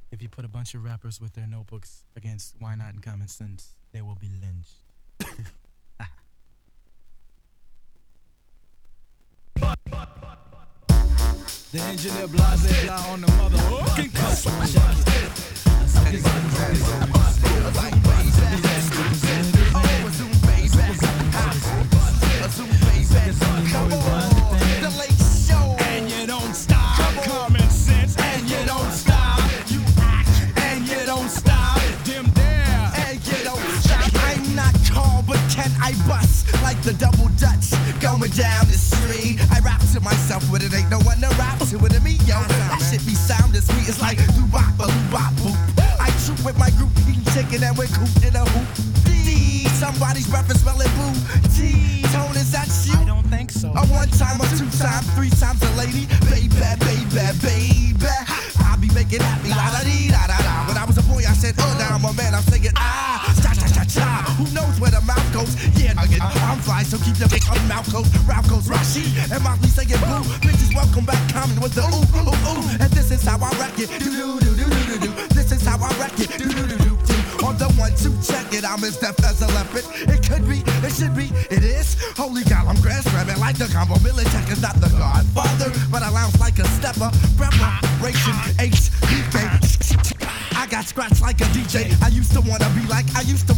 If you put a bunch of rappers with their notebooks against Why Not and Common Sense, they will be lynched. The engineer Blase fly on the motherfucking coast. The late show, And you don't stop. Common sense, and you don't stop. You act, and you don't stop. Dim there, and you don't stop. I'm not tall, but can I bust like the double Dutch going down the street? I rap to myself, but it ain't no one to rap to it me, yo. That shit be sound as sweet as like doo-bop, bop, boop. I troop with my group, eating chicken and we're cooped in a hoop. D, somebody's breath is smelling boo. G, Tone, is that you? I don't think so. A one time, a two time, three times a lady. Baby, baby, baby. I be making happy, la da dee, da da da. When I was a boy, I said, oh, now I'm a man, I'm singing, ah, cha cha cha cha. Who knows where the mouth goes? Yeah, I'm fly, so keep your dick in mouth goes. Ralph goes, Rashi, and Motley singing boo. Bitches, welcome back, coming with the ooh, ooh, ooh. And this is how I wreck it. Do do do do do do. This is how I wreck it. Do do do do do. On the 1, 2, check it. I'm as deaf as a leopard. It could be, it should be, it is. Holy cow, I'm grass grabbing like the combo. Militech is not the godfather, but I lounge like a stepper. Preparation, H, BK. I got scratched like a DJ. I used to wanna be like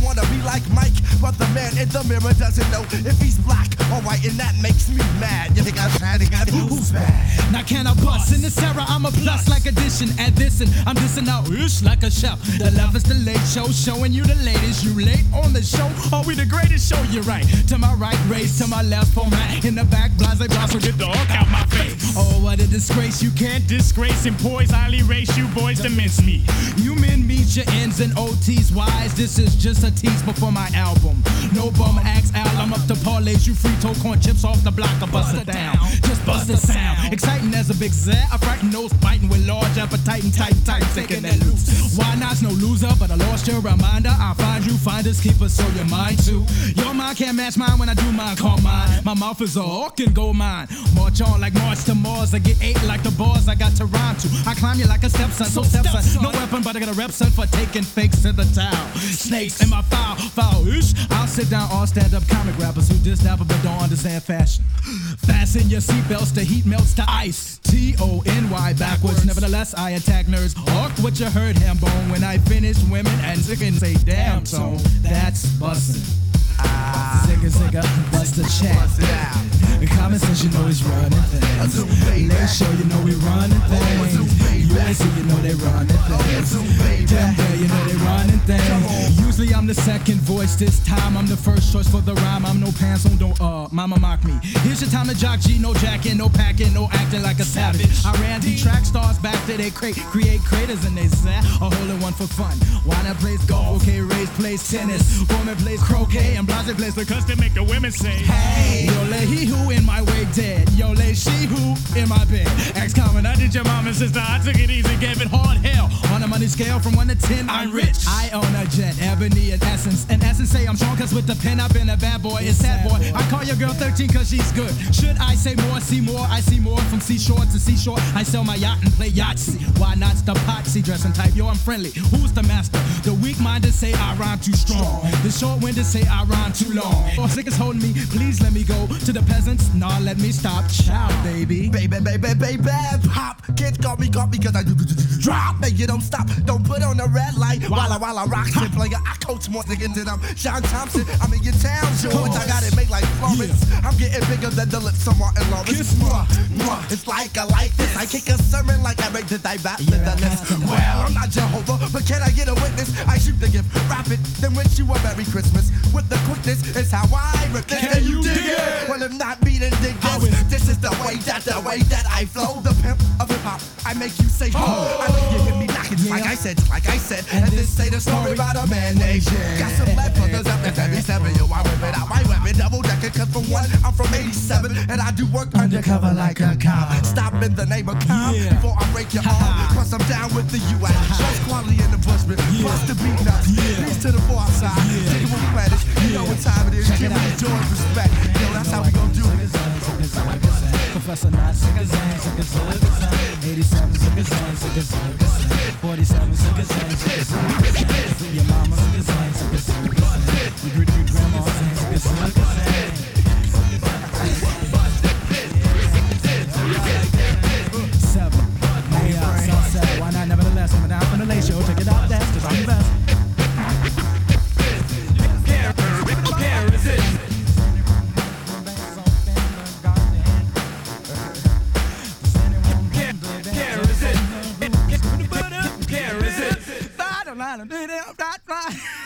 Mike, but the man in the mirror doesn't know if he's black or white, and that makes me mad. You think I'm mad? Who's bad? now can I bust? In this era, I'm a plus like addition. Add this and I'm dissing out ish like a chef. The love is the late show, showing you the latest. You late on the show? Are we the greatest show? You're right. To my right, race. To my left, format. In the back, blase, so get the hook out my face. Oh, what a disgrace. You can't disgrace and poise. Highly race you boys to mince me. You men meet your ends and OTs wise. This is just a tease before my album. No bum acts out. I'm up to parlays. You free toe corn chips off the block or bust it down. Just bust the sound. Exciting as a big zap. A frightened nose biting with large appetite and tight, taking that loose. Why not's no loser, but I lost your reminder. I'll find you, finders, keepers, so you're mine too. Your mind can't match mine when I do mine, call mine. My mouth is a hawk and gold mine. March on like March to Mars. I get ate like the bars I got to rhyme to. I climb you like a stepson, so stepson. No weapon, but I got a rep son for taking fakes to the town. Snakes in my foul ish. I'll sit down all stand-up comic rappers who diss dapper but don't understand fashion. Fasten your seatbelts, the heat melts to ice. Tony backwards. Nevertheless, I attack nerds. Hawk what you heard, ham bone. When I finish women and sick and say damn tone. That's bustin'. Zigga, bust the chat. The common sense, you know he's running things. Late show, you know we running things. USA, you know they running things. Damn there, you know they running things. Usually I'm the second voice. This time I'm the first choice for the rhyme. I'm no pants on, don't mama mock me. Here's your time to jock G, no jacking, no packing, no acting like a savage. I ran the track stars back to they create craters and they sat a hole in one for fun. Why not plays golf? Okay, Rays plays tennis. Woman plays croquet and Blase plays the custom make the women say, hey, yo, lay he who in my way dead. Yo, lay she who in my bed. Ask common, I did your mom and sister. I took it easy, gave it hard hell. On a money scale from 1 to 10, I'm rich. I own a jet, ebony and essence. And essence say I'm strong cause with the pen I've been a bad boy. It's sad boy. I call your girl 13 cause she's good. Should I say more, see more? I see more from seashore to seashore. I sell my yacht and play Yahtzee. Why not the potsy dressing type? Yo, I'm friendly. Who's the master? The weak-minded say I rhyme too strong. The short-winded say I rhyme too long. Or sick is holding me, please let me go. To the peasants, nah, let me stop. Ciao, baby. Baby, pop. Kids got me cause I do drop. Hey, you don't stop, don't put on the red light. While I rock shit player, I coach more to get to them. Sean Thompson, I'm in your town, George. I got it made like Florence. I'm getting bigger than the lips of Martin Lawrence. It's like I like this. I kick a sermon like I make the Baptist. Well, I'm not Jehovah, but can I get a witness? I shoot the gift, wrap it, then wish you a Merry Christmas. With the quickness, it's how I rip this. Can you dig it? Well, if not me, then dig this. This is the way that I flow. The pimp of hip hop, I make you say, I make you hear me knocking, like I said. And this say the story about a man named Jim. Got some black brothers up in 77, yo, I whip it out my weapon, double decker, cause from one, I'm from 87, and I do work undercover like a cop. Stop in the name of calm, before I break your arm, cause I'm down with the U.S. Trust quality in the bushman, bust the beat nuts, peace to the far side, take it with Spanish, you know what time it is, give me joy, respect, yo, that's how we gon' do it. Professor Not, 87, 47, sugar sang, sugar sang. Your mama sugar sang, sugar sang. Your great grandma sang, sugar sang, sugar sang. Seven, hey, sunset. Why not? Nevertheless, I'm down from the late show. Check it out, that's 'cause I'm the best. Can't resist.